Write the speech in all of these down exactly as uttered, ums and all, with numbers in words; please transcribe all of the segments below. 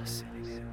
seninim,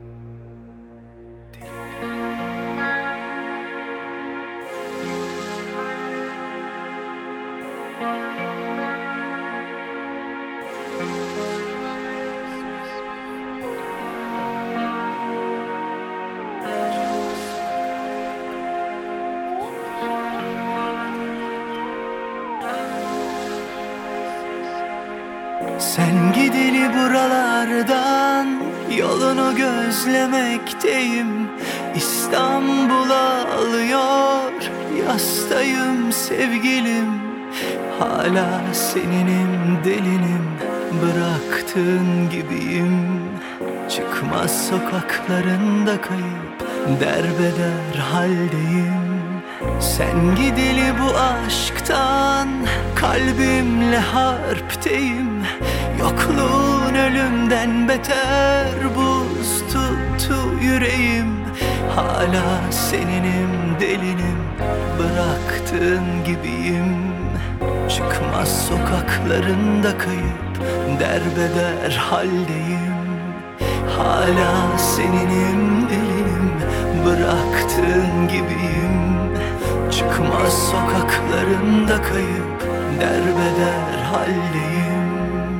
sen gideli buralardan yolunu gözlemekteyim. İstanbul'a alıyor yastayım sevgilim. Hala seninim, delinim, bıraktığın gibiyim. Çıkmaz sokaklarında kayıp derbeder haldeyim. Sen gideli bu aşktan kalbimle harpteyim. Yokluğun ölümden beter, buz tuttu yüreğim. Hala seninim, delinim, bıraktığın gibiyim. Çıkmaz sokaklarında kayıp derbeder haldeyim. Hala seninim, delinim, bıraktığın gibiyim. Çıkmaz sokaklarında kayıp derbeder haldeyim.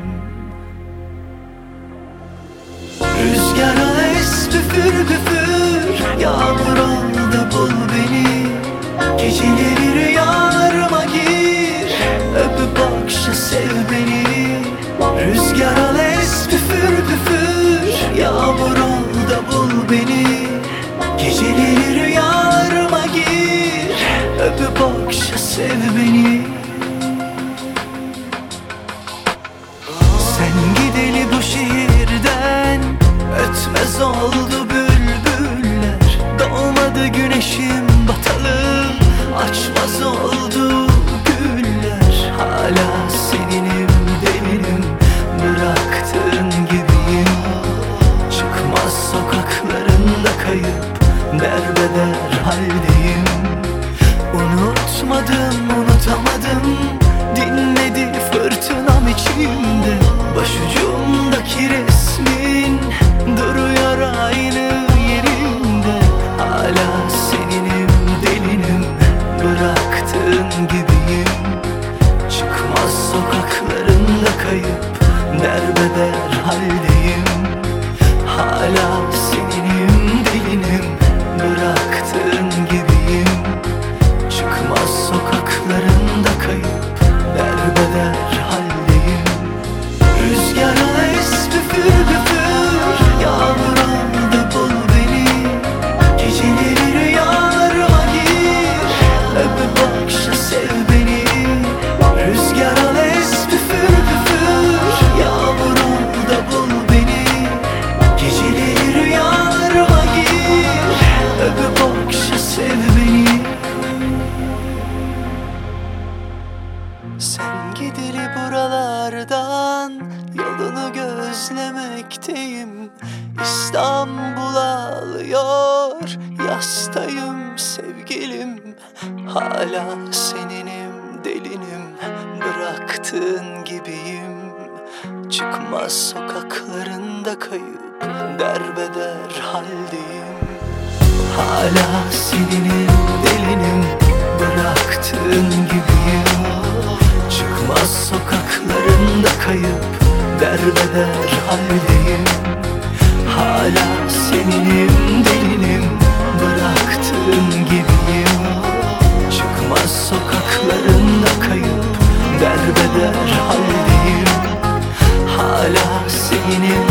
Rüzgar al es püfür püfür, yağmur ol da bul beni. Geceleri rüyalarıma gir, öpüp okşa sev beni. Rüzgar al es püfür püfür, yağmur ol da bul beni. Geceleri rüyalarıma gir, öpüp okşa sev beni. Sen gideli bu şehirden ötmez oldu bülbüller. Doğmadı güneşim batalı, açmaz oldu güller. Hala seninim, delinim, bıraktığın gibiyim. Çıkmaz sokaklarında kayıp derbeder haldeyim. Unutmadım, unutamadım, dinmedi fırtınam içimde. Başucumdaki resmin duruyor aynı yerinde. Hala seninim, delinim, bıraktığın gibiyim. Çıkmaz sokaklarında kayıp derbeder haldeyim. Hala seninim, delinim, bıraktığın gibiyim. Çıkmaz sokaklarında kayıp derbeder haldeyim. Rüzgar al es püfür püfür, yağmur al da bul beni. Geceleri rüyalarıma gir, öpüp okşa sev beni. Rüzgar al es püfür püfür, yağmur ol da bul beni. Geceleri rüyalarıma gir, öpüp okşa sev beni. Sen gideli buralardan yolunu gözlemekteyim. İstanbul'a alıyor yastayım sevgilim. Hala seninim, delinim, bıraktığın gibiyim. Çıkmaz sokaklarında kayıp derbeder haldeyim. Hala seninim, delinim, bıraktığın gibiyim. Çıkmaz sokaklarında kayıp derbeder haldeyim. Hala seninim, delinim, bıraktığın gibiyim. Çıkmaz sokaklarında kayıp derbeder haldeyim. Hala seninim,